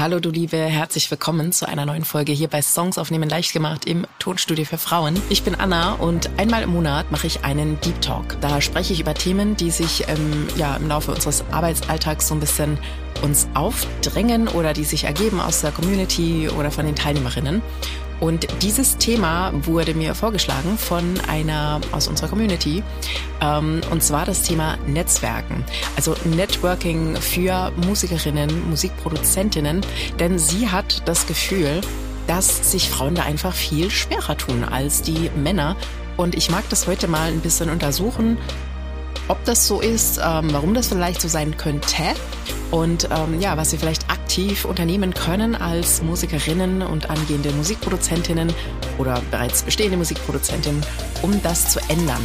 Hallo du Liebe, herzlich willkommen zu einer neuen Folge hier bei Songs aufnehmen leicht gemacht im Tonstudio für Frauen. Ich bin Anna und einmal im Monat mache ich einen Deep Talk. Da spreche ich über Themen, die sich im Laufe unseres Arbeitsalltags so ein bisschen uns aufdrängen oder die sich ergeben aus der Community oder von den Teilnehmerinnen. Und dieses Thema wurde mir vorgeschlagen von einer aus unserer Community, und zwar das Thema Netzwerken. Also Networking für Musikerinnen, Musikproduzentinnen, denn sie hat das Gefühl, dass sich Frauen da einfach viel schwerer tun als die Männer. Und ich mag das heute mal ein bisschen untersuchen, ob das so ist, warum das vielleicht so sein könnte und was sie vielleicht aktiv unternehmen können als Musikerinnen und angehende Musikproduzentinnen oder bereits bestehende Musikproduzentinnen, um das zu ändern.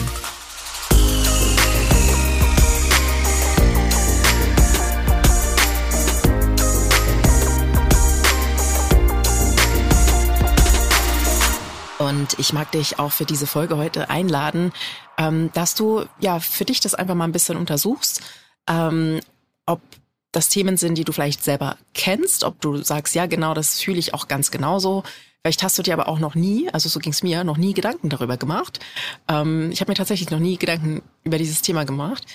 Und ich mag dich auch für diese Folge heute einladen, dass du für dich das einfach mal ein bisschen untersuchst, ob das Themen sind, die du vielleicht selber kennst, ob du sagst, ja genau, das fühle ich auch ganz genauso. Vielleicht hast du dir aber auch noch nie, also so ging es mir, noch nie Gedanken darüber gemacht. Ich habe mir tatsächlich noch nie Gedanken über dieses Thema gemacht.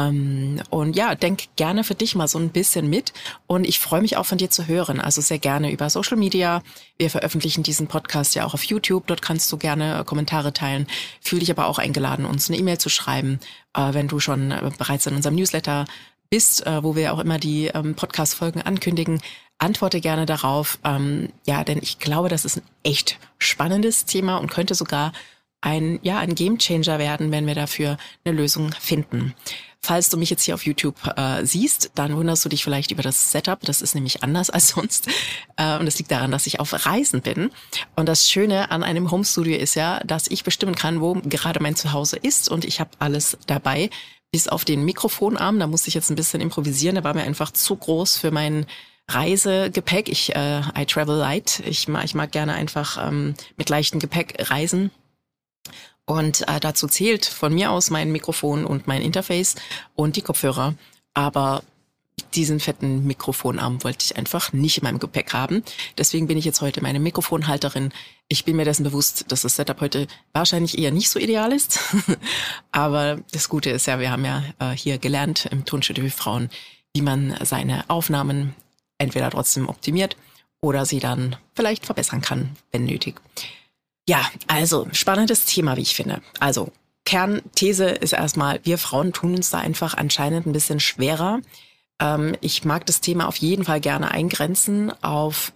Denk gerne für dich mal so ein bisschen mit und ich freue mich auch von dir zu hören, also sehr gerne über Social Media. Wir veröffentlichen diesen Podcast ja auch auf YouTube, dort kannst du gerne Kommentare teilen. Fühl dich aber auch eingeladen, uns eine E-Mail zu schreiben, wenn du schon bereits in unserem Newsletter bist, wo wir auch immer die Podcast-Folgen ankündigen. Antworte gerne darauf, denn ich glaube, das ist ein echt spannendes Thema und könnte sogar ein Gamechanger werden, wenn wir dafür eine Lösung finden. Falls du mich jetzt hier auf YouTube siehst, dann wunderst du dich vielleicht über das Setup. Das ist nämlich anders als sonst. Und das liegt daran, dass ich auf Reisen bin. Und das Schöne an einem Homestudio ist ja, dass ich bestimmen kann, wo gerade mein Zuhause ist. Und ich habe alles dabei, bis auf den Mikrofonarm. Da musste ich jetzt ein bisschen improvisieren. Der war mir einfach zu groß für mein Reisegepäck. I travel light. Ich mag gerne einfach mit leichtem Gepäck reisen. Und dazu zählt von mir aus mein Mikrofon und mein Interface und die Kopfhörer. Aber diesen fetten Mikrofonarm wollte ich einfach nicht in meinem Gepäck haben. Deswegen bin ich jetzt heute meine Mikrofonhalterin. Ich bin mir dessen bewusst, dass das Setup heute wahrscheinlich eher nicht so ideal ist. Aber das Gute ist ja, wir haben ja hier gelernt im Tonstudio für Frauen, wie man seine Aufnahmen entweder trotzdem optimiert oder sie dann vielleicht verbessern kann, wenn nötig. Ja, also spannendes Thema, wie ich finde. Also Kernthese ist erstmal, wir Frauen tun uns da einfach anscheinend ein bisschen schwerer. Ich mag das Thema auf jeden Fall gerne eingrenzen auf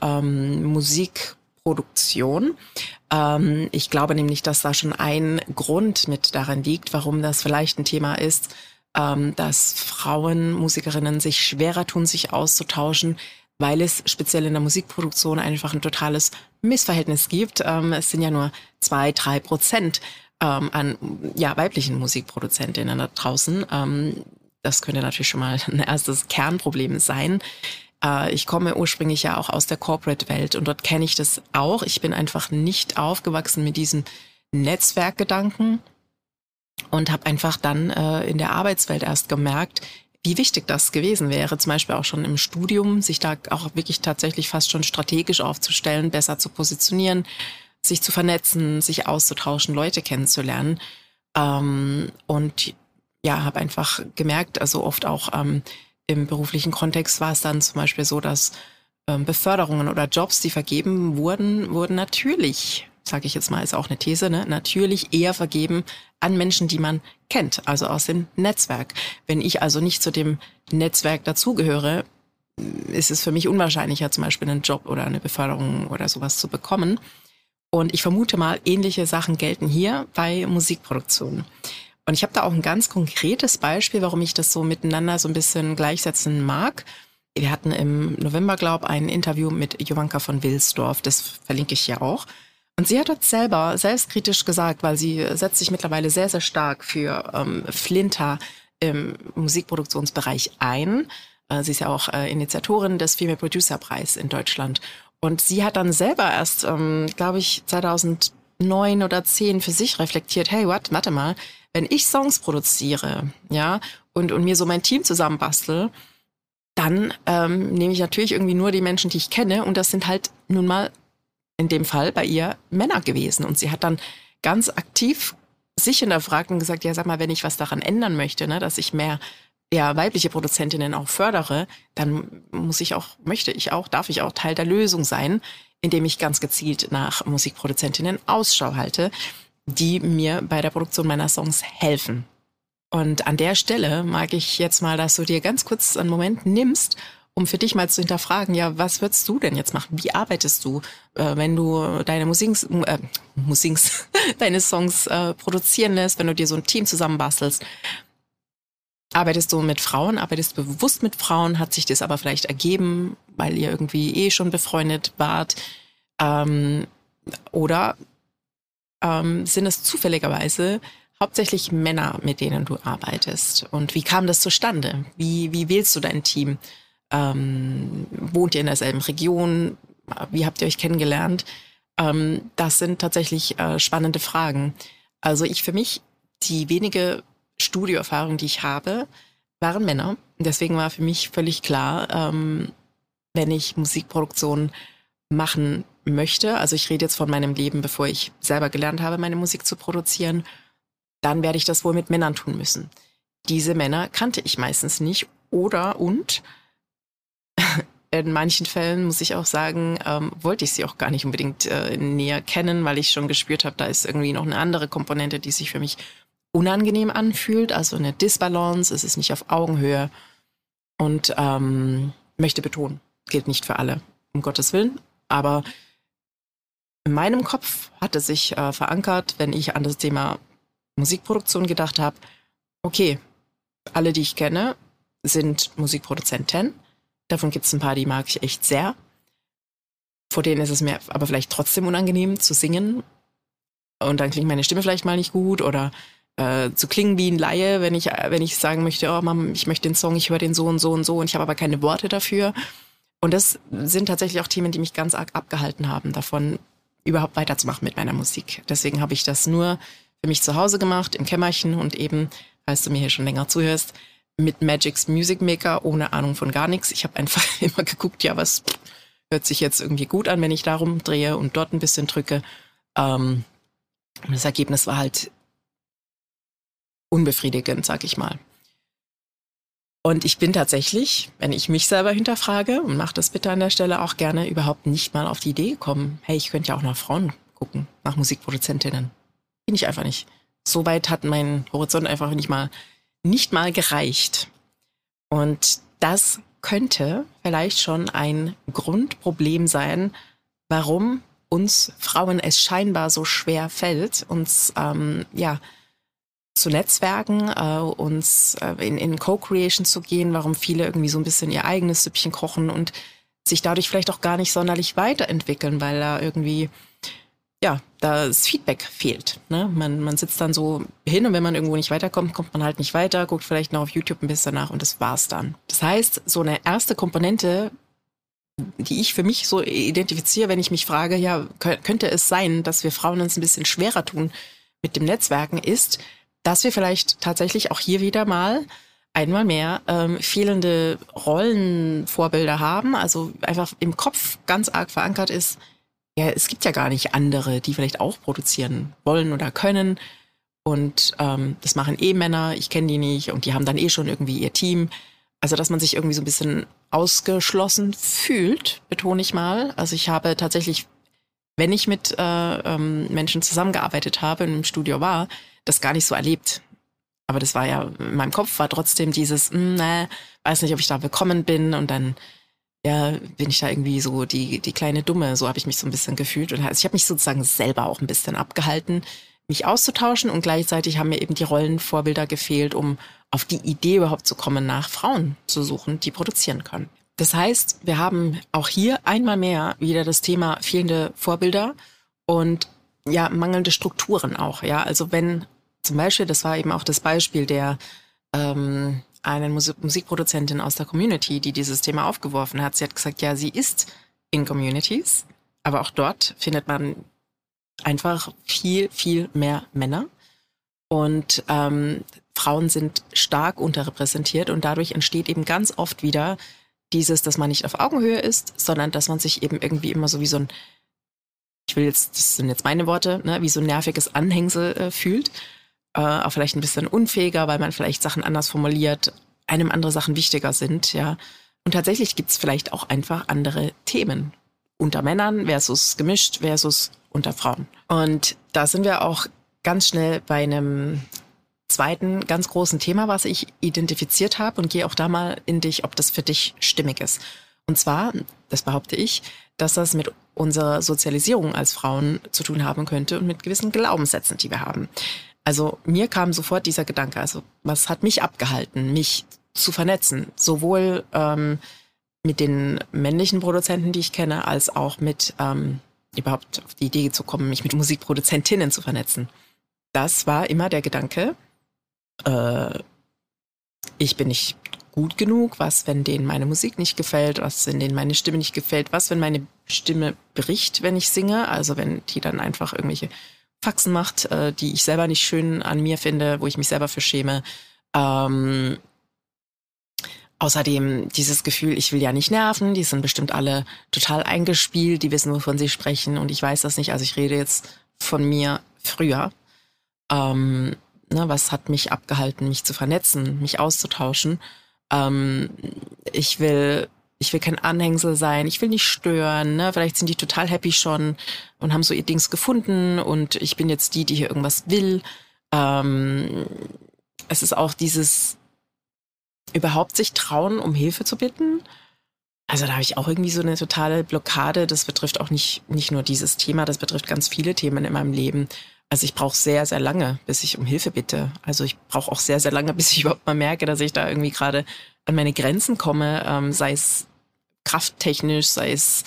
Musikproduktion. Ich glaube nämlich, dass da schon ein Grund mit daran liegt, warum das vielleicht ein Thema ist, dass Frauen, Musikerinnen sich schwerer tun, sich auszutauschen, weil es speziell in der Musikproduktion einfach ein totales Missverhältnis gibt. Es sind ja nur 2-3% an weiblichen Musikproduzentinnen da draußen. Das könnte natürlich schon mal ein erstes Kernproblem sein. Ich komme ursprünglich ja auch aus der Corporate-Welt und dort kenne ich das auch. Ich bin einfach nicht aufgewachsen mit diesem Netzwerkgedanken und habe einfach dann in der Arbeitswelt erst gemerkt, wie wichtig das gewesen wäre, zum Beispiel auch schon im Studium, sich da auch wirklich tatsächlich fast schon strategisch aufzustellen, besser zu positionieren, sich zu vernetzen, sich auszutauschen, Leute kennenzulernen. Habe einfach gemerkt, also oft auch im beruflichen Kontext war es dann zum Beispiel so, dass Beförderungen oder Jobs, die vergeben wurden natürlich, sage ich jetzt mal, ist auch eine These, natürlich eher vergeben an Menschen, die man kennt, also aus dem Netzwerk. Wenn ich also nicht zu dem Netzwerk dazugehöre, ist es für mich unwahrscheinlicher, zum Beispiel einen Job oder eine Beförderung oder sowas zu bekommen. Und ich vermute mal, ähnliche Sachen gelten hier bei Musikproduktion. Und ich habe da auch ein ganz konkretes Beispiel, warum ich das so miteinander so ein bisschen gleichsetzen mag. Wir hatten im November, ein Interview mit Jovanka von Wilsdorf, das verlinke ich hier auch. Und sie hat dort selber selbstkritisch gesagt, weil sie setzt sich mittlerweile sehr, sehr stark für Flinter im Musikproduktionsbereich ein. Sie ist ja auch Initiatorin des Female Producer Preis in Deutschland. Und sie hat dann selber erst, 2009 oder 10 für sich reflektiert, hey, warte mal, wenn ich Songs produziere, ja, und mir so mein Team zusammenbastel, dann nehme ich natürlich irgendwie nur die Menschen, die ich kenne. Und das sind halt nun mal in dem Fall bei ihr Männer gewesen. Und sie hat dann ganz aktiv sich hinterfragt und gesagt, ja, sag mal, wenn ich was daran ändern möchte, ne, dass ich mehr weibliche Produzentinnen auch fördere, dann darf ich auch Teil der Lösung sein, indem ich ganz gezielt nach Musikproduzentinnen Ausschau halte, die mir bei der Produktion meiner Songs helfen. Und an der Stelle mag ich jetzt mal, dass du dir ganz kurz einen Moment nimmst, um für dich mal zu hinterfragen, ja, was würdest du denn jetzt machen? Wie arbeitest du, wenn du deine deine Songs produzieren lässt, wenn du dir so ein Team zusammenbastelst? Arbeitest du mit Frauen? Arbeitest du bewusst mit Frauen? Hat sich das aber vielleicht ergeben, weil ihr irgendwie schon befreundet wart? Oder sind es zufälligerweise hauptsächlich Männer, mit denen du arbeitest? Und wie kam das zustande? Wie wählst du dein Team? Wohnt ihr in derselben Region? Wie habt ihr euch kennengelernt? Das sind tatsächlich spannende Fragen. Also für mich, die wenige Studioerfahrung, die ich habe, waren Männer. Deswegen war für mich völlig klar, wenn ich Musikproduktion machen möchte, also ich rede jetzt von meinem Leben, bevor ich selber gelernt habe, meine Musik zu produzieren, dann werde ich das wohl mit Männern tun müssen. Diese Männer kannte ich meistens nicht und in manchen Fällen, muss ich auch sagen, wollte ich sie auch gar nicht unbedingt näher kennen, weil ich schon gespürt habe, da ist irgendwie noch eine andere Komponente, die sich für mich unangenehm anfühlt, also eine Disbalance, es ist nicht auf Augenhöhe und möchte betonen, gilt nicht für alle, um Gottes Willen, aber in meinem Kopf hatte sich verankert, wenn ich an das Thema Musikproduktion gedacht habe, okay, alle, die ich kenne, sind Musikproduzenten. Davon gibt es ein paar, die mag ich echt sehr. Vor denen ist es mir aber vielleicht trotzdem unangenehm zu singen. Und dann klingt meine Stimme vielleicht mal nicht gut oder zu klingen wie ein Laie, wenn ich sagen möchte, oh Mama, ich möchte den Song, ich höre den so und so und so und ich habe aber keine Worte dafür. Und das sind tatsächlich auch Themen, die mich ganz arg abgehalten haben, davon überhaupt weiterzumachen mit meiner Musik. Deswegen habe ich das nur für mich zu Hause gemacht, im Kämmerchen und eben, falls du mir hier schon länger zuhörst, mit Magic's Music Maker, ohne Ahnung von gar nichts. Ich habe einfach immer geguckt, ja, was hört sich jetzt irgendwie gut an, wenn ich da rumdrehe und dort ein bisschen drücke. Und das Ergebnis war halt unbefriedigend, sag ich mal. Und ich bin tatsächlich, wenn ich mich selber hinterfrage, und mach das bitte an der Stelle auch gerne, überhaupt nicht mal auf die Idee gekommen, hey, ich könnte ja auch nach Frauen gucken, nach Musikproduzentinnen. Bin ich einfach nicht. So weit hat mein Horizont einfach nicht mal gereicht. Und das könnte vielleicht schon ein Grundproblem sein, warum uns Frauen es scheinbar so schwer fällt, uns zu Netzwerken, uns in Co-Creation zu gehen, warum viele irgendwie so ein bisschen ihr eigenes Süppchen kochen und sich dadurch vielleicht auch gar nicht sonderlich weiterentwickeln, weil da irgendwie das Feedback fehlt. Ne? Man sitzt dann so hin und wenn man irgendwo nicht weiterkommt, kommt man halt nicht weiter, guckt vielleicht noch auf YouTube ein bisschen nach und das war's dann. Das heißt, so eine erste Komponente, die ich für mich so identifiziere, wenn ich mich frage, ja, könnte es sein, dass wir Frauen uns ein bisschen schwerer tun mit dem Netzwerken, ist, dass wir vielleicht tatsächlich auch hier wieder einmal mehr fehlende Rollenvorbilder haben, also einfach im Kopf ganz arg verankert ist, ja, es gibt ja gar nicht andere, die vielleicht auch produzieren wollen oder können und das machen Männer, ich kenne die nicht und die haben dann schon irgendwie ihr Team. Also, dass man sich irgendwie so ein bisschen ausgeschlossen fühlt, betone ich mal. Also ich habe tatsächlich, wenn ich mit Menschen zusammengearbeitet habe und im Studio war, das gar nicht so erlebt. Aber das war ja, in meinem Kopf war trotzdem dieses, weiß nicht, ob ich da willkommen bin und dann bin ich da irgendwie so die kleine Dumme, so habe ich mich so ein bisschen gefühlt. Und also ich habe mich sozusagen selber auch ein bisschen abgehalten, mich auszutauschen und gleichzeitig haben mir eben die Rollenvorbilder gefehlt, um auf die Idee überhaupt zu kommen, nach Frauen zu suchen, die produzieren können. Das heißt, wir haben auch hier einmal mehr wieder das Thema fehlende Vorbilder und mangelnde Strukturen auch. Ja, also wenn zum Beispiel, das war eben auch das Beispiel der eine Musikproduzentin aus der Community, die dieses Thema aufgeworfen hat. Sie hat gesagt, ja, sie ist in Communities, aber auch dort findet man einfach viel, viel mehr Männer. Und Frauen sind stark unterrepräsentiert und dadurch entsteht eben ganz oft wieder dass man nicht auf Augenhöhe ist, sondern dass man sich eben irgendwie immer so wie so ein, das sind jetzt meine Worte, ne, wie so ein nerviges Anhängsel fühlt. Auch vielleicht ein bisschen unfähiger, weil man vielleicht Sachen anders formuliert, einem andere Sachen wichtiger sind, ja. Und tatsächlich gibt's vielleicht auch einfach andere Themen. Unter Männern versus gemischt versus unter Frauen. Und da sind wir auch ganz schnell bei einem zweiten ganz großen Thema, was ich identifiziert habe, und gehe auch da mal in dich, ob das für dich stimmig ist. Und zwar, das behaupte ich, dass das mit unserer Sozialisierung als Frauen zu tun haben könnte und mit gewissen Glaubenssätzen, die wir haben. Also mir kam sofort dieser Gedanke, also was hat mich abgehalten, mich zu vernetzen, sowohl mit den männlichen Produzenten, die ich kenne, als auch mit überhaupt auf die Idee zu kommen, mich mit Musikproduzentinnen zu vernetzen. Das war immer der Gedanke, ich bin nicht gut genug, was, wenn denen meine Musik nicht gefällt, was, wenn denen meine Stimme nicht gefällt, was, wenn meine Stimme bricht, wenn ich singe, also wenn die dann einfach irgendwelche Faxen macht, die ich selber nicht schön an mir finde, wo ich mich selber für schäme. Außerdem dieses Gefühl, ich will ja nicht nerven, die sind bestimmt alle total eingespielt, die wissen, wovon sie sprechen, und ich weiß das nicht, also ich rede jetzt von mir früher. Was hat mich abgehalten, mich zu vernetzen, mich auszutauschen? Ich will kein Anhängsel sein, ich will nicht stören, ne? Vielleicht sind die total happy schon und haben so ihr Dings gefunden und ich bin jetzt die hier irgendwas will. Es ist auch dieses überhaupt sich trauen, um Hilfe zu bitten. Also da habe ich auch irgendwie so eine totale Blockade. Das betrifft auch nicht nur dieses Thema, das betrifft ganz viele Themen in meinem Leben. Also ich brauche sehr, sehr lange, bis ich um Hilfe bitte. Also ich brauche auch sehr, sehr lange, bis ich überhaupt mal merke, dass ich da irgendwie gerade an meine Grenzen komme, sei es krafttechnisch, sei es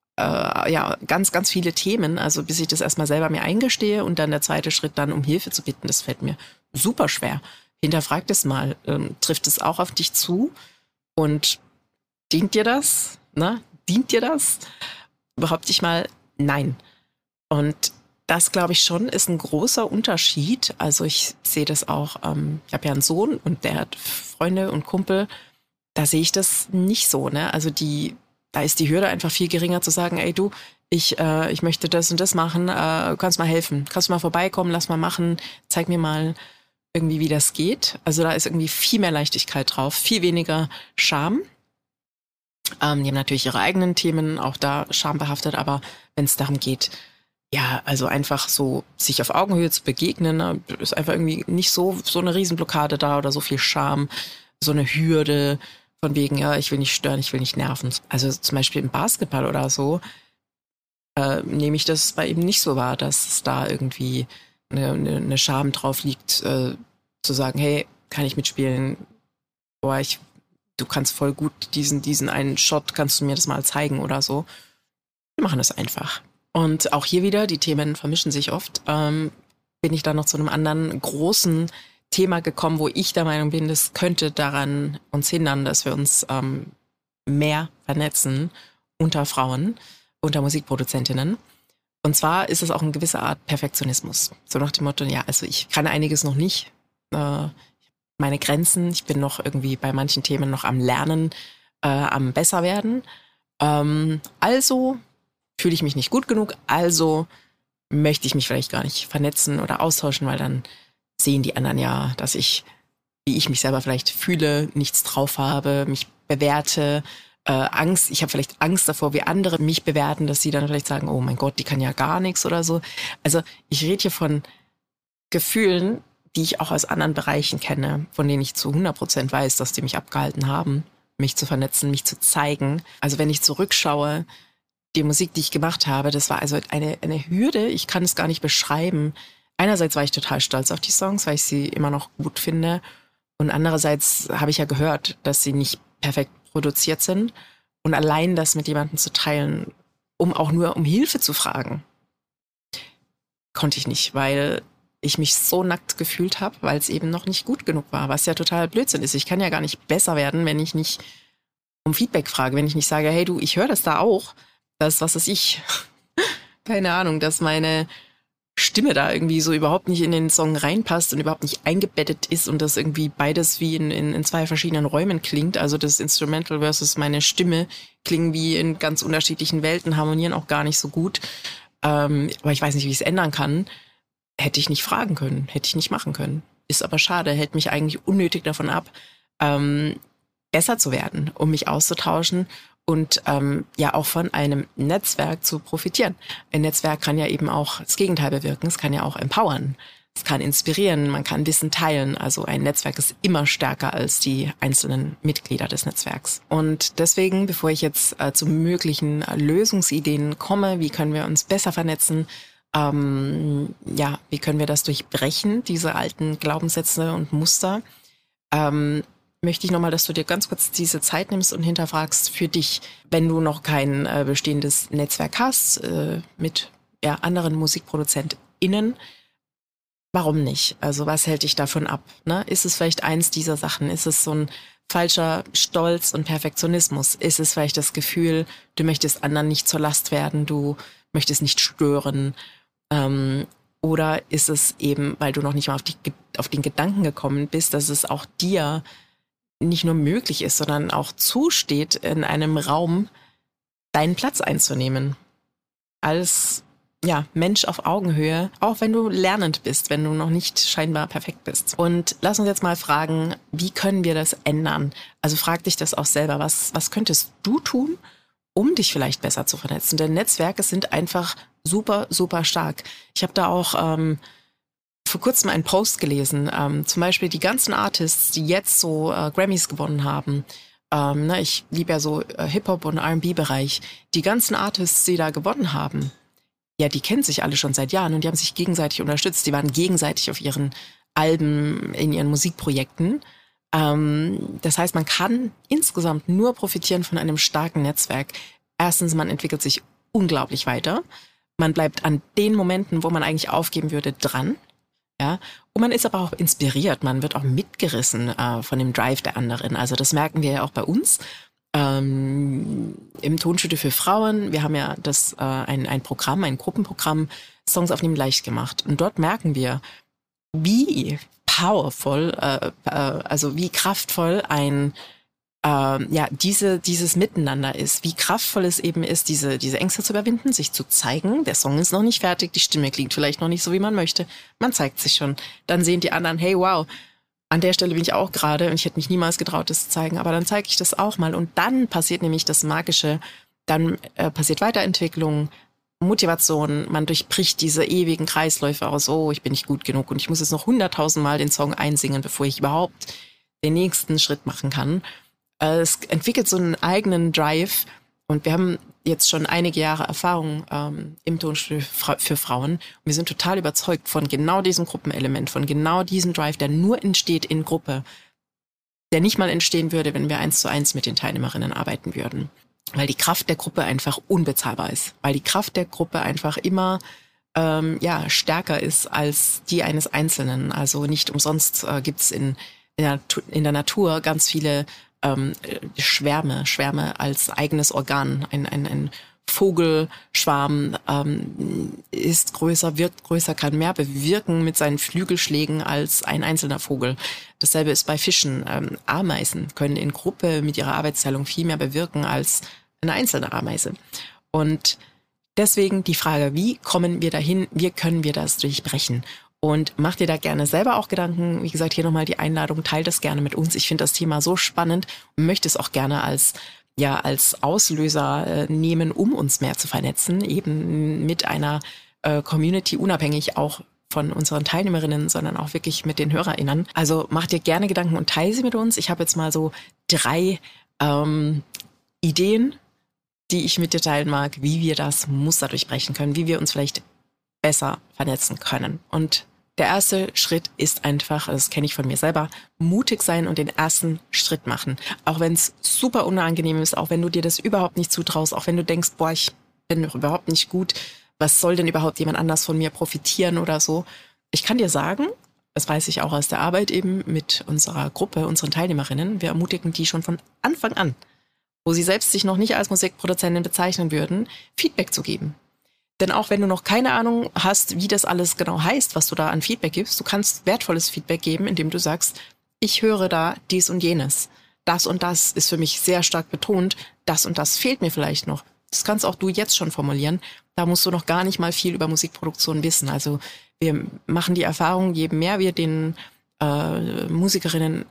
ganz, ganz viele Themen. Also bis ich das erstmal selber mir eingestehe und dann der zweite Schritt dann um Hilfe zu bitten, das fällt mir super schwer. Hinterfrag das mal. Trifft es auch auf dich zu? Und dient dir das? Ne? Dient dir das? Behaupte ich mal, nein. Und das, glaube ich schon, ist ein großer Unterschied. Also ich sehe das auch, ich habe ja einen Sohn und der hat Freunde und Kumpel. Da sehe ich das nicht so. Ne? Also da ist die Hürde einfach viel geringer zu sagen, ey du, ich möchte das und das machen, kannst mal helfen. Kannst du mal vorbeikommen, lass mal machen, zeig mir mal irgendwie, wie das geht. Also da ist irgendwie viel mehr Leichtigkeit drauf, viel weniger Scham. Die haben natürlich ihre eigenen Themen, auch da schambehaftet, aber wenn es darum geht, ja, also einfach so sich auf Augenhöhe zu begegnen, ist einfach irgendwie nicht so eine Riesenblockade da oder so viel Scham, so eine Hürde von wegen, ja, ich will nicht stören, ich will nicht nerven. Also zum Beispiel im Basketball oder so nehme ich das bei ihm nicht so wahr, dass es da irgendwie eine Scham drauf liegt, zu sagen, hey, kann ich mitspielen? Boah, du kannst voll gut diesen einen Shot, kannst du mir das mal zeigen oder so. Wir machen das einfach. Und auch hier wieder, die Themen vermischen sich oft, bin ich dann noch zu einem anderen großen Thema gekommen, wo ich der Meinung bin, das könnte daran uns hindern, dass wir uns mehr vernetzen unter Frauen, unter Musikproduzentinnen. Und zwar ist es auch eine gewisse Art Perfektionismus. So nach dem Motto, ja, also ich kann einiges noch nicht. Meine Grenzen, ich bin noch irgendwie bei manchen Themen noch am Lernen, am besser werden. Also fühle ich mich nicht gut genug, also möchte ich mich vielleicht gar nicht vernetzen oder austauschen, weil dann sehen die anderen ja, dass ich, wie ich mich selber vielleicht fühle, nichts drauf habe, mich bewerte, Angst, ich habe vielleicht Angst davor, wie andere mich bewerten, dass sie dann vielleicht sagen, oh mein Gott, die kann ja gar nichts oder so. Also ich rede hier von Gefühlen, die ich auch aus anderen Bereichen kenne, von denen ich zu 100% weiß, dass die mich abgehalten haben, mich zu vernetzen, mich zu zeigen. Also wenn ich zurückschaue, die Musik, die ich gemacht habe, das war also eine Hürde, ich kann es gar nicht beschreiben. Einerseits war ich total stolz auf die Songs, weil ich sie immer noch gut finde. Und andererseits habe ich ja gehört, dass sie nicht perfekt produziert sind. Und allein das mit jemandem zu teilen, um auch nur um Hilfe zu fragen, konnte ich nicht, weil ich mich so nackt gefühlt habe, weil es eben noch nicht gut genug war, was ja total Blödsinn ist. Ich kann ja gar nicht besser werden, wenn ich nicht um Feedback frage, wenn ich nicht sage, hey du, ich höre das da auch, das, was weiß ich, keine Ahnung, dass meine Stimme da irgendwie so überhaupt nicht in den Song reinpasst und überhaupt nicht eingebettet ist und das irgendwie beides wie in zwei verschiedenen Räumen klingt. Also das Instrumental versus meine Stimme klingen wie in ganz unterschiedlichen Welten, harmonieren auch gar nicht so gut. Aber ich weiß nicht, wie ich es ändern kann. Hätte ich nicht fragen können, hätte ich nicht machen können. Ist aber schade, hält mich eigentlich unnötig davon ab, besser zu werden, um mich auszutauschen und ja auch von einem Netzwerk zu profitieren. Ein Netzwerk kann ja eben auch das Gegenteil bewirken, es kann ja auch empowern, es kann inspirieren, man kann Wissen teilen. Also ein Netzwerk ist immer stärker als die einzelnen Mitglieder des Netzwerks. Und deswegen, bevor ich jetzt zu möglichen Lösungsideen komme, wie können wir uns besser vernetzen, ja, wie können wir das durchbrechen, diese alten Glaubenssätze und Muster, möchte ich nochmal, dass du dir ganz kurz diese Zeit nimmst und hinterfragst für dich, wenn du noch kein bestehendes Netzwerk hast mit anderen MusikproduzentInnen, warum nicht? Also was hält dich davon ab? Ne? Ist es vielleicht eins dieser Sachen? Ist es so ein falscher Stolz und Perfektionismus? Ist es vielleicht das Gefühl, du möchtest anderen nicht zur Last werden, du möchtest nicht stören? Oder ist es eben, weil du noch nicht mal auf den Gedanken gekommen bist, dass es auch dir nicht nur möglich ist, sondern auch zusteht, in einem Raum deinen Platz einzunehmen. Als Mensch auf Augenhöhe, auch wenn du lernend bist, wenn du noch nicht scheinbar perfekt bist. Und lass uns jetzt mal fragen, wie können wir das ändern? Also frag dich das auch selber, was könntest du tun, um dich vielleicht besser zu vernetzen? Denn Netzwerke sind einfach super, super stark. Ich habe da auch vor kurzem einen Post gelesen, zum Beispiel die ganzen Artists, die jetzt so Grammys gewonnen haben. Ich liebe ja so Hip-Hop und R&B-Bereich. Die ganzen Artists, die da gewonnen haben, ja, die kennen sich alle schon seit Jahren und die haben sich gegenseitig unterstützt. Die waren gegenseitig auf ihren Alben, in ihren Musikprojekten. Das heißt, man kann insgesamt nur profitieren von einem starken Netzwerk. Erstens, man entwickelt sich unglaublich weiter. Man bleibt an den Momenten, wo man eigentlich aufgeben würde, dran. Ja, und man ist aber auch inspiriert, man wird auch mitgerissen von dem Drive der anderen. Also das merken wir ja auch bei uns im Tonstudio für Frauen. Wir haben ja ein Programm, ein Gruppenprogramm, Songs aufnehmen leicht gemacht. Und dort merken wir, wie powerful, also wie kraftvoll dieses Miteinander ist, wie kraftvoll es eben ist, diese Ängste zu überwinden, sich zu zeigen. Der Song ist noch nicht fertig, die Stimme klingt vielleicht noch nicht so, wie man möchte. Man zeigt sich schon. Dann sehen die anderen, hey, wow, an der Stelle bin ich auch gerade und ich hätte mich niemals getraut, das zu zeigen, aber dann zeige ich das auch mal. Und dann passiert nämlich das Magische, dann passiert Weiterentwicklung, Motivation, man durchbricht diese ewigen Kreisläufe aus, oh, ich bin nicht gut genug und ich muss jetzt noch 100.000 Mal den Song einsingen, bevor ich überhaupt den nächsten Schritt machen kann. Es entwickelt so einen eigenen Drive und wir haben jetzt schon einige Jahre Erfahrung im Tonstudio für Frauen. Und wir sind total überzeugt von genau diesem Gruppenelement, von genau diesem Drive, der nur entsteht in Gruppe, der nicht mal entstehen würde, wenn wir 1:1 mit den Teilnehmerinnen arbeiten würden. Weil die Kraft der Gruppe einfach unbezahlbar ist. Weil die Kraft der Gruppe einfach immer stärker ist als die eines Einzelnen. Also nicht umsonst gibt's in der Natur ganz viele Schwärme als eigenes Organ. Ein Vogelschwarm ist größer, wirkt größer, kann mehr bewirken mit seinen Flügelschlägen als ein einzelner Vogel. Dasselbe ist bei Fischen. Ameisen können in Gruppe mit ihrer Arbeitsteilung viel mehr bewirken als eine einzelne Ameise. Und deswegen die Frage, wie kommen wir dahin, wie können wir das durchbrechen? Und mach dir da gerne selber auch Gedanken. Wie gesagt, hier nochmal die Einladung, teil das gerne mit uns. Ich finde das Thema so spannend und möchte es auch gerne als Auslöser nehmen, um uns mehr zu vernetzen, eben mit einer Community, unabhängig auch von unseren Teilnehmerinnen, sondern auch wirklich mit den HörerInnen. Also mach dir gerne Gedanken und teile sie mit uns. Ich habe jetzt mal so 3 Ideen, die ich mit dir teilen mag, wie wir das Muster durchbrechen können, wie wir uns vielleicht besser vernetzen können. Und der erste Schritt ist einfach, das kenne ich von mir selber, mutig sein und den ersten Schritt machen. Auch wenn es super unangenehm ist, auch wenn du dir das überhaupt nicht zutraust, auch wenn du denkst, boah, ich bin doch überhaupt nicht gut, was soll denn überhaupt jemand anders von mir profitieren oder so. Ich kann dir sagen, das weiß ich auch aus der Arbeit eben mit unserer Gruppe, unseren Teilnehmerinnen, wir ermutigen die schon von Anfang an, wo sie selbst sich noch nicht als Musikproduzentin bezeichnen würden, Feedback zu geben. Denn auch wenn du noch keine Ahnung hast, wie das alles genau heißt, was du da an Feedback gibst, du kannst wertvolles Feedback geben, indem du sagst, ich höre da dies und jenes. Das und das ist für mich sehr stark betont. Das und das fehlt mir vielleicht noch. Das kannst auch du jetzt schon formulieren. Da musst du noch gar nicht mal viel über Musikproduktion wissen. Also wir machen die Erfahrung, je mehr wir den Musikerinnen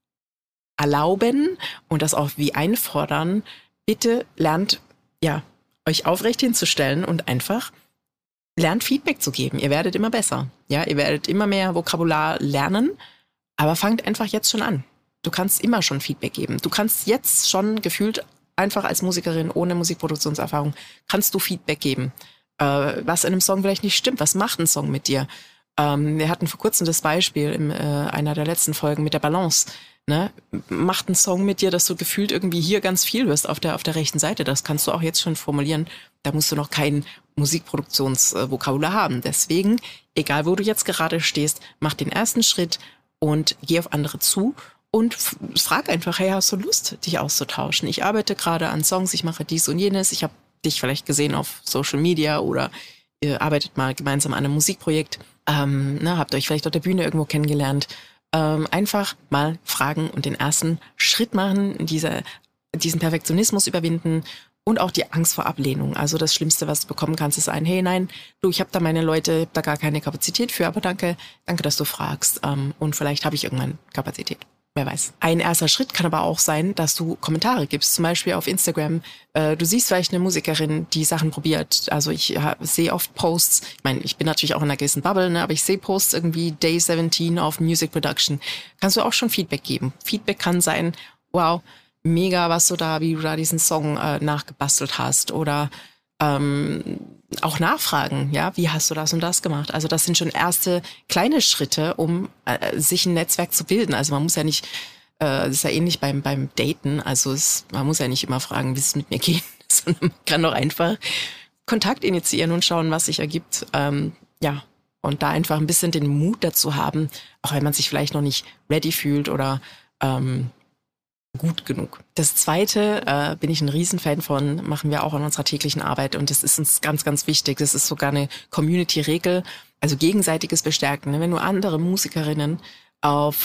erlauben und das auch wie einfordern, bitte lernt, euch aufrecht hinzustellen und einfach lernt Feedback zu geben. Ihr werdet immer besser. Ja, ihr werdet immer mehr Vokabular lernen, aber fangt einfach jetzt schon an. Du kannst immer schon Feedback geben. Du kannst jetzt schon gefühlt einfach als Musikerin ohne Musikproduktionserfahrung kannst du Feedback geben. Was in einem Song vielleicht nicht stimmt. Was macht ein Song mit dir? Wir hatten vor kurzem das Beispiel in einer der letzten Folgen mit der Balance. Ne? Macht ein Song mit dir, dass du gefühlt irgendwie hier ganz viel hörst auf der rechten Seite. Das kannst du auch jetzt schon formulieren. Da musst du noch kein Musikproduktionsvokabular haben. Deswegen, egal wo du jetzt gerade stehst, mach den ersten Schritt und geh auf andere zu und frag einfach, hey, hast du Lust, dich auszutauschen? Ich arbeite gerade an Songs, ich mache dies und jenes. Ich habe dich vielleicht gesehen auf Social Media oder ihr arbeitet mal gemeinsam an einem Musikprojekt. Habt euch vielleicht auf der Bühne irgendwo kennengelernt. Einfach mal fragen und den ersten Schritt machen, diesen Perfektionismus überwinden und auch die Angst vor Ablehnung. Also das Schlimmste, was du bekommen kannst, ist hey, nein, du, ich habe da meine Leute, ich habe da gar keine Kapazität für, aber danke, dass du fragst. Und vielleicht habe ich irgendwann Kapazität. Wer weiß. Ein erster Schritt kann aber auch sein, dass du Kommentare gibst, zum Beispiel auf Instagram. Du siehst vielleicht eine Musikerin, die Sachen probiert. Also ich sehe oft Posts. Ich meine, ich bin natürlich auch in einer gewissen Bubble, ne, aber ich sehe Posts irgendwie Day 17 auf Music Production. Kannst du auch schon Feedback geben. Feedback kann sein, wow, mega, wie du da diesen Song nachgebastelt hast. Oder auch nachfragen, ja, wie hast du das und das gemacht? Also das sind schon erste kleine Schritte, um sich ein Netzwerk zu bilden. Also man muss ja nicht, das ist ja ähnlich beim Daten, also man muss ja nicht immer fragen, wie es mit mir geht, sondern man kann doch einfach Kontakt initiieren und schauen, was sich ergibt. Und da einfach ein bisschen den Mut dazu haben, auch wenn man sich vielleicht noch nicht ready fühlt oder gut genug. Das Zweite, bin ich ein Riesenfan von, machen wir auch in unserer täglichen Arbeit und das ist uns ganz, ganz wichtig. Das ist sogar eine Community-Regel, also gegenseitiges Bestärken. Wenn du andere Musikerinnen auf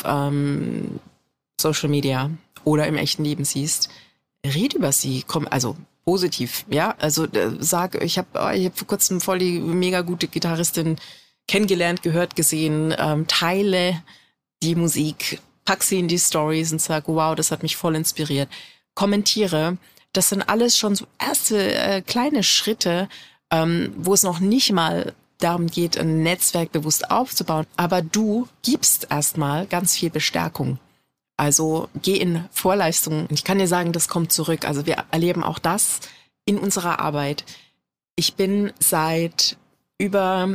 Social Media oder im echten Leben siehst, red über sie, also positiv, ja. Also sag, ich hab vor kurzem voll die mega gute Gitarristin kennengelernt, gehört, gesehen, teile die Musik, pack sie in die Stories und sag, wow, das hat mich voll inspiriert. Kommentiere. Das sind alles schon so erste kleine Schritte, wo es noch nicht mal darum geht, ein Netzwerk bewusst aufzubauen. Aber du gibst erstmal ganz viel Bestärkung. Also geh in Vorleistungen. Ich kann dir sagen, das kommt zurück. Also wir erleben auch das in unserer Arbeit. Ich bin seit über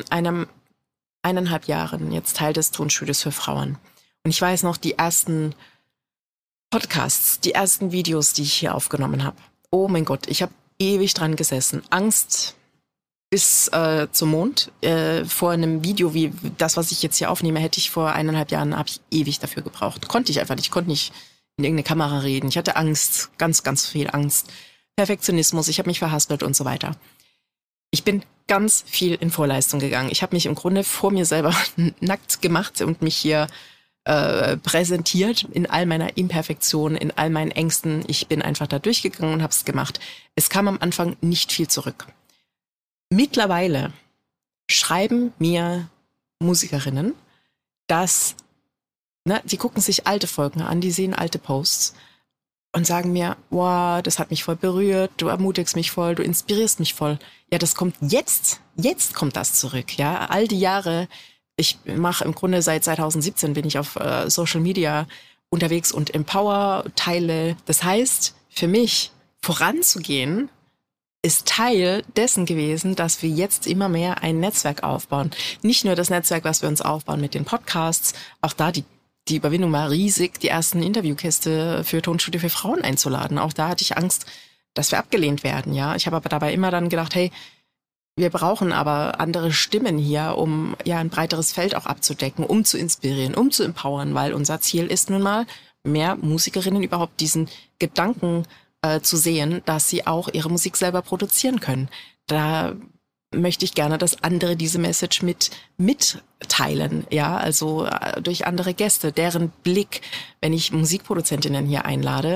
1,5 Jahren jetzt Teil des Tonstudios für Frauen. Und ich weiß noch, die ersten Podcasts, die ersten Videos, die ich hier aufgenommen habe. Oh mein Gott, ich habe ewig dran gesessen. Angst bis zum Mond. Vor einem Video wie das, was ich jetzt hier aufnehme, hätte ich vor 1,5 Jahren, habe ich ewig dafür gebraucht. Konnte ich einfach nicht. Ich konnte nicht in irgendeine Kamera reden. Ich hatte Angst, ganz, ganz viel Angst. Perfektionismus, ich habe mich verhaspelt und so weiter. Ich bin ganz viel in Vorleistung gegangen. Ich habe mich im Grunde vor mir selber nackt gemacht und mich hier präsentiert in all meiner Imperfektion, in all meinen Ängsten. Ich bin einfach da durchgegangen und habe es gemacht. Es kam am Anfang nicht viel zurück. Mittlerweile schreiben mir Musikerinnen, dass, die gucken sich alte Folgen an, die sehen alte Posts und sagen mir, wow, das hat mich voll berührt, du ermutigst mich voll, du inspirierst mich voll. Ja, das kommt jetzt kommt das zurück, ja, all die Jahre. Ich mache im Grunde seit 2017 bin ich auf Social Media unterwegs und empower, teile. Das heißt, für mich voranzugehen, ist Teil dessen gewesen, dass wir jetzt immer mehr ein Netzwerk aufbauen. Nicht nur das Netzwerk, was wir uns aufbauen mit den Podcasts, auch da die Überwindung war riesig, die ersten Interviewgäste für Tonstudio für Frauen einzuladen. Auch da hatte ich Angst, dass wir abgelehnt werden. Ja, ich habe aber dabei immer dann gedacht, hey, wir brauchen aber andere Stimmen hier, um ein breiteres Feld auch abzudecken, um zu inspirieren, um zu empowern, weil unser Ziel ist nun mal, mehr Musikerinnen überhaupt diesen Gedanken zu sehen, dass sie auch ihre Musik selber produzieren können. Da möchte ich gerne, dass andere diese Message mitteilen, ja, also durch andere Gäste, deren Blick, wenn ich Musikproduzentinnen hier einlade,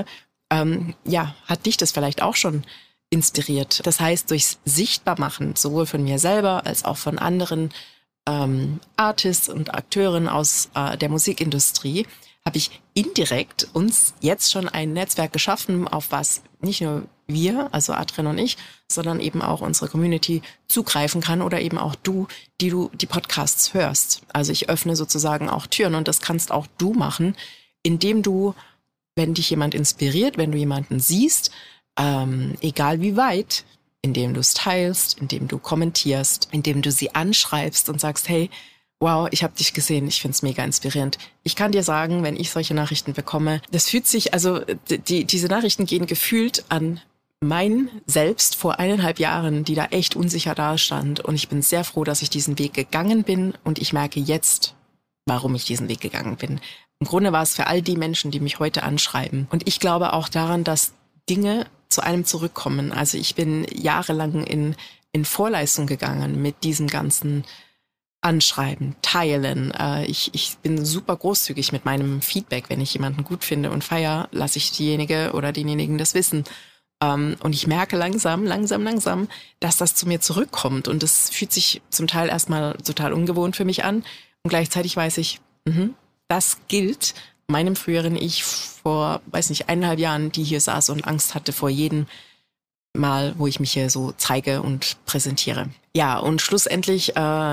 hat dich das vielleicht auch schon inspiriert. Das heißt, durchs Sichtbarmachen, sowohl von mir selber als auch von anderen Artists und Akteuren aus der Musikindustrie, habe ich indirekt uns jetzt schon ein Netzwerk geschaffen, auf was nicht nur wir, also Adrian und ich, sondern eben auch unsere Community zugreifen kann oder eben auch du die Podcasts hörst. Also ich öffne sozusagen auch Türen und das kannst auch du machen, indem du, wenn dich jemand inspiriert, wenn du jemanden siehst, egal wie weit, indem du es teilst, indem du kommentierst, indem du sie anschreibst und sagst, hey, wow, ich habe dich gesehen, ich find's mega inspirierend. Ich kann dir sagen, wenn ich solche Nachrichten bekomme, das fühlt sich, also diese Nachrichten gehen gefühlt an mein Selbst vor 1,5 Jahren, die da echt unsicher dastand. Und ich bin sehr froh, dass ich diesen Weg gegangen bin und ich merke jetzt, warum ich diesen Weg gegangen bin. Im Grunde war es für all die Menschen, die mich heute anschreiben. Und ich glaube auch daran, dass Dinge zu einem zurückkommen. Also ich bin jahrelang in Vorleistung gegangen mit diesem ganzen Anschreiben, teilen. Ich bin super großzügig mit meinem Feedback. Wenn ich jemanden gut finde und feiere, lasse ich diejenige oder denjenigen das wissen. Und ich merke langsam, dass das zu mir zurückkommt. Und das fühlt sich zum Teil erstmal total ungewohnt für mich an. Und gleichzeitig weiß ich, das gilt meinem früheren Ich vor, 1,5 Jahren, die hier saß und Angst hatte vor jedem Mal, wo ich mich hier so zeige und präsentiere. Ja, und schlussendlich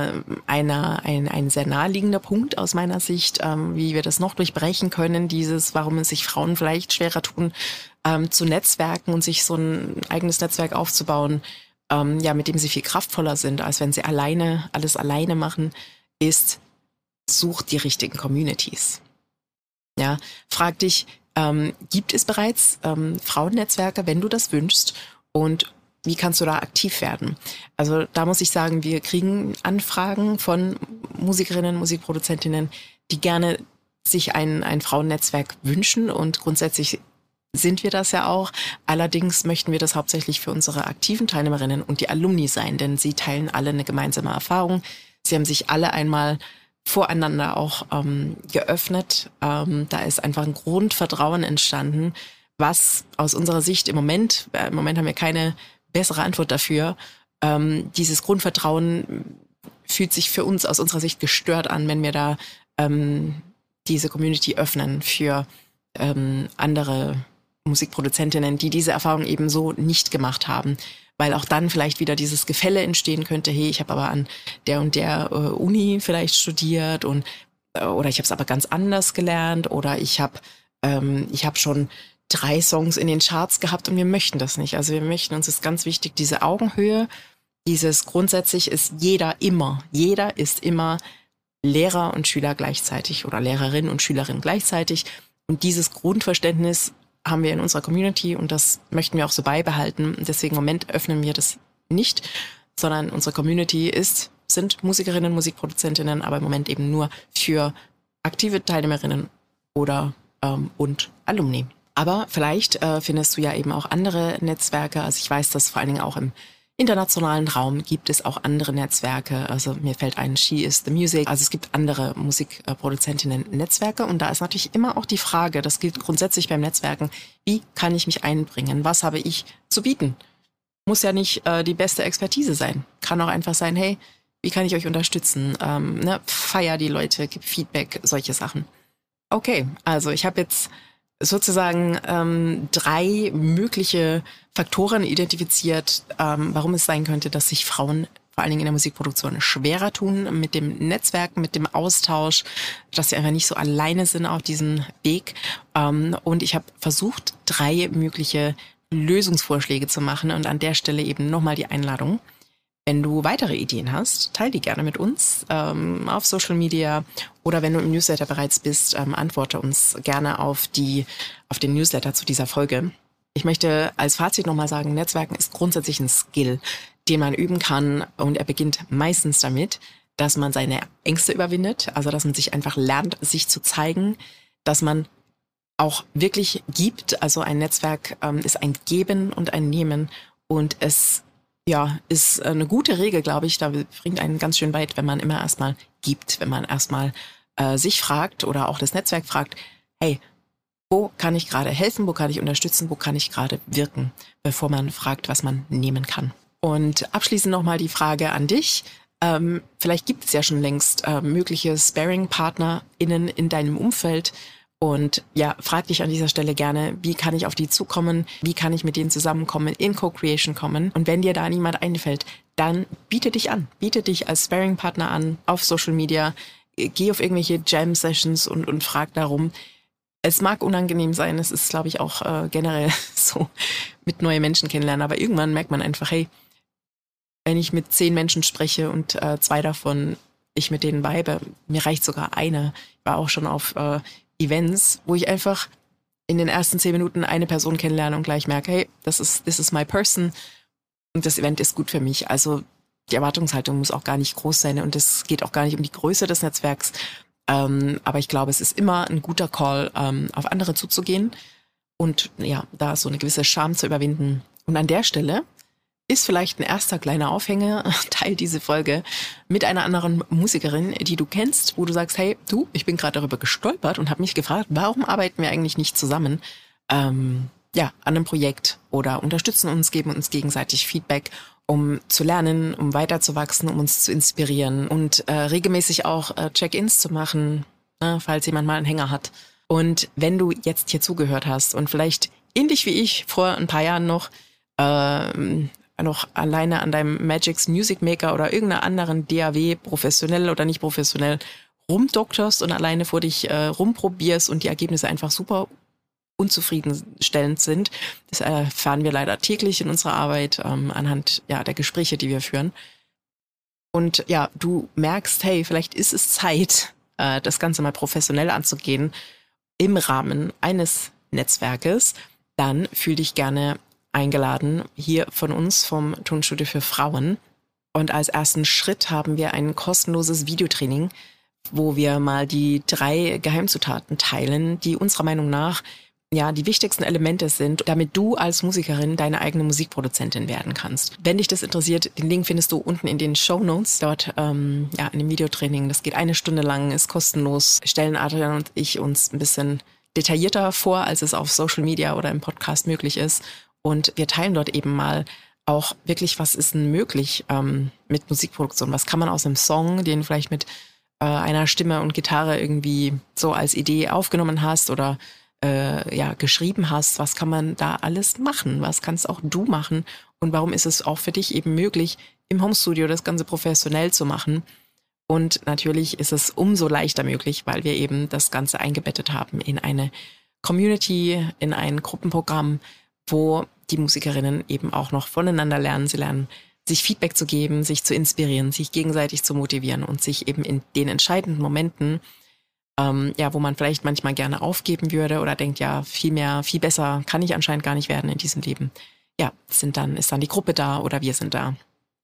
ein sehr naheliegender Punkt aus meiner Sicht, wie wir das noch durchbrechen können, warum es sich Frauen vielleicht schwerer tun, zu netzwerken und sich so ein eigenes Netzwerk aufzubauen, mit dem sie viel kraftvoller sind, als wenn sie alles alleine machen, ist, such die richtigen Communities. Ja, frag dich, gibt es bereits Frauennetzwerke, wenn du das wünschst? Und wie kannst du da aktiv werden? Also da muss ich sagen, wir kriegen Anfragen von Musikerinnen, Musikproduzentinnen, die gerne sich ein Frauennetzwerk wünschen und grundsätzlich sind wir das ja auch. Allerdings möchten wir das hauptsächlich für unsere aktiven Teilnehmerinnen und die Alumni sein, denn sie teilen alle eine gemeinsame Erfahrung. Sie haben sich alle einmal voreinander auch geöffnet. Da ist einfach ein Grundvertrauen entstanden, was aus unserer Sicht im Moment haben wir keine bessere Antwort dafür. Dieses Grundvertrauen fühlt sich für uns aus unserer Sicht gestört an, wenn wir da diese Community öffnen für andere Musikproduzentinnen, die diese Erfahrung eben so nicht gemacht haben. Weil auch dann vielleicht wieder dieses Gefälle entstehen könnte, hey, ich habe aber an der und der Uni vielleicht studiert oder ich habe es aber ganz anders gelernt oder ich habe schon 3 Songs in den Charts gehabt und wir möchten das nicht. Also uns ist ganz wichtig, diese Augenhöhe, grundsätzlich ist jeder ist immer Lehrer und Schüler gleichzeitig oder Lehrerin und Schülerin gleichzeitig. Und dieses Grundverständnis haben wir in unserer Community und das möchten wir auch so beibehalten. Deswegen im Moment öffnen wir das nicht, sondern unsere Community sind Musikerinnen, Musikproduzentinnen, aber im Moment eben nur für aktive Teilnehmerinnen oder und Alumni. Aber vielleicht findest du ja eben auch andere Netzwerke. Also ich weiß, dass vor allen Dingen auch im internationalen Raum gibt es auch andere Netzwerke. Also mir fällt ein, She is the Music. Also es gibt andere Musikproduzentinnen-Netzwerke und da ist natürlich immer auch die Frage, das gilt grundsätzlich beim Netzwerken, wie kann ich mich einbringen? Was habe ich zu bieten? Muss ja nicht die beste Expertise sein. Kann auch einfach sein, hey, wie kann ich euch unterstützen? Feier die Leute, gib Feedback, solche Sachen. Okay, also ich habe jetzt sozusagen 3 mögliche Faktoren identifiziert, warum es sein könnte, dass sich Frauen vor allen Dingen in der Musikproduktion schwerer tun mit dem Netzwerken, mit dem Austausch, dass sie einfach nicht so alleine sind auf diesem Weg. Und ich habe versucht, 3 mögliche Lösungsvorschläge zu machen und an der Stelle eben nochmal die Einladung. Wenn du weitere Ideen hast, teile die gerne mit uns auf Social Media oder wenn du im Newsletter bereits bist, antworte uns gerne auf den Newsletter zu dieser Folge. Ich möchte als Fazit nochmal sagen, Netzwerken ist grundsätzlich ein Skill, den man üben kann und er beginnt meistens damit, dass man seine Ängste überwindet, also dass man sich einfach lernt, sich zu zeigen, dass man auch wirklich gibt. Also ein Netzwerk ist ein Geben und ein Nehmen und es ja, ist eine gute Regel, glaube ich. Da bringt einen ganz schön weit, wenn man immer erstmal gibt, wenn man erstmal sich fragt oder auch das Netzwerk fragt, hey, wo kann ich gerade helfen, wo kann ich unterstützen, wo kann ich gerade wirken, bevor man fragt, was man nehmen kann. Und abschließend nochmal die Frage an dich. Vielleicht gibt es ja schon längst mögliche Sparring-PartnerInnen in deinem Umfeld. Und ja, frag dich an dieser Stelle gerne, wie kann ich auf die zukommen? Wie kann ich mit denen zusammenkommen, in Co-Creation kommen? Und wenn dir da niemand einfällt, dann biete dich an. Biete dich als Sparring-Partner an auf Social Media. Geh auf irgendwelche Jam-Sessions und frag darum. Es mag unangenehm sein, es ist, glaube ich, auch generell so mit neuen Menschen kennenlernen. Aber irgendwann merkt man einfach, hey, wenn ich mit 10 Menschen spreche und 2 davon ich mit denen vibe, mir reicht sogar eine. Ich war auch schon auf Events, wo ich einfach in den ersten 10 Minuten eine Person kennenlerne und gleich merke, hey, this is my person und das Event ist gut für mich. Also die Erwartungshaltung muss auch gar nicht groß sein und es geht auch gar nicht um die Größe des Netzwerks. Aber ich glaube, es ist immer ein guter Call, auf andere zuzugehen und ja, da so eine gewisse Scham zu überwinden. Und an der Stelle ist vielleicht ein erster kleiner Aufhänger, teil diese Folge mit einer anderen Musikerin, die du kennst, wo du sagst, hey, du, ich bin gerade darüber gestolpert und habe mich gefragt, warum arbeiten wir eigentlich nicht zusammen an einem Projekt oder unterstützen uns, geben uns gegenseitig Feedback, um zu lernen, um weiterzuwachsen, um uns zu inspirieren und regelmäßig auch Check-ins zu machen, falls jemand mal einen Hänger hat. Und wenn du jetzt hier zugehört hast und vielleicht ähnlich wie ich vor ein paar Jahren noch alleine an deinem Magix Music Maker oder irgendeiner anderen DAW, professionell oder nicht professionell, rumdokterst und alleine vor dich rumprobierst und die Ergebnisse einfach super unzufriedenstellend sind. Das erfahren wir leider täglich in unserer Arbeit anhand der Gespräche, die wir führen. Und ja, du merkst, hey, vielleicht ist es Zeit, das Ganze mal professionell anzugehen im Rahmen eines Netzwerkes. Dann fühl dich gerne eingeladen, hier von uns vom Tonstudio für Frauen. Und als ersten Schritt haben wir ein kostenloses Videotraining, wo wir mal die 3 Geheimzutaten teilen, die unserer Meinung nach die wichtigsten Elemente sind, damit du als Musikerin deine eigene Musikproduzentin werden kannst. Wenn dich das interessiert, den Link findest du unten in den Shownotes, dort in dem Videotraining. Das geht 1 Stunde lang, ist kostenlos. Stellen Adrian und ich uns ein bisschen detaillierter vor, als es auf Social Media oder im Podcast möglich ist. Und wir teilen dort eben mal auch wirklich, was ist denn möglich mit Musikproduktion? Was kann man aus einem Song, den du vielleicht mit einer Stimme und Gitarre irgendwie so als Idee aufgenommen hast oder geschrieben hast, was kann man da alles machen? Was kannst auch du machen? Und warum ist es auch für dich eben möglich, im Homestudio das Ganze professionell zu machen? Und natürlich ist es umso leichter möglich, weil wir eben das Ganze eingebettet haben in eine Community, in ein Gruppenprogramm, wo die Musikerinnen eben auch noch voneinander lernen. Sie lernen, sich Feedback zu geben, sich zu inspirieren, sich gegenseitig zu motivieren und sich eben in den entscheidenden Momenten, wo man vielleicht manchmal gerne aufgeben würde oder denkt, viel mehr, viel besser kann ich anscheinend gar nicht werden in diesem Leben. Ja, ist dann die Gruppe da oder wir sind da.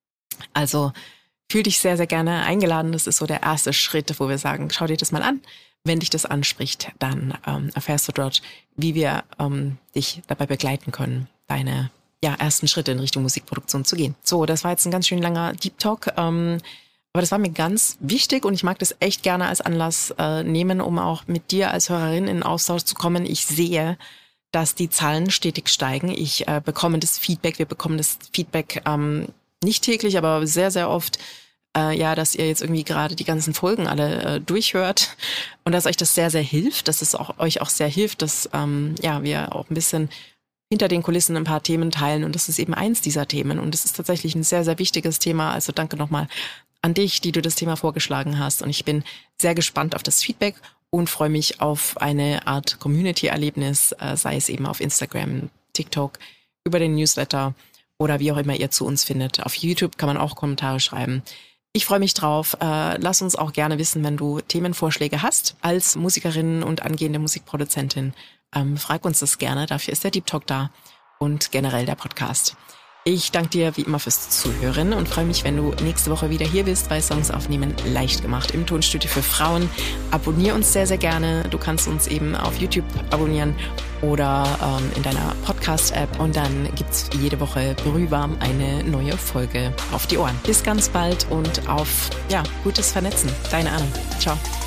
Also fühl dich sehr, sehr gerne eingeladen. Das ist so der erste Schritt, wo wir sagen, schau dir das mal an. Wenn dich das anspricht, dann erfährst du dort, wie wir dich dabei begleiten können, deine ersten Schritte in Richtung Musikproduktion zu gehen. So, das war jetzt ein ganz schön langer Deep Talk, aber das war mir ganz wichtig und ich mag das echt gerne als Anlass nehmen, um auch mit dir als Hörerin in Austausch zu kommen. Ich sehe, dass die Zahlen stetig steigen. Ich bekomme das Feedback, wir bekommen das Feedback nicht täglich, aber sehr, sehr oft, dass ihr jetzt irgendwie gerade die ganzen Folgen alle durchhört und dass euch das sehr, sehr hilft, dass es euch auch sehr hilft, dass wir auch ein bisschen hinter den Kulissen ein paar Themen teilen und das ist eben eins dieser Themen und es ist tatsächlich ein sehr, sehr wichtiges Thema. Also danke nochmal an dich, die du das Thema vorgeschlagen hast und ich bin sehr gespannt auf das Feedback und freue mich auf eine Art Community-Erlebnis, sei es eben auf Instagram, TikTok, über den Newsletter oder wie auch immer ihr zu uns findet. Auf YouTube kann man auch Kommentare schreiben. Ich freue mich drauf. Lass uns auch gerne wissen, wenn du Themenvorschläge hast als Musikerin und angehende Musikproduzentin. Frag uns das gerne. Dafür ist der Deep Talk da und generell der Podcast. Ich danke dir wie immer fürs Zuhören und freue mich, wenn du nächste Woche wieder hier bist bei Songs aufnehmen leicht gemacht im Tonstudio für Frauen. Abonnier uns sehr, sehr gerne. Du kannst uns eben auf YouTube abonnieren oder in deiner Podcast-App und dann gibt's jede Woche brühwarm eine neue Folge auf die Ohren. Bis ganz bald und auf gutes Vernetzen. Deine Anna. Ciao.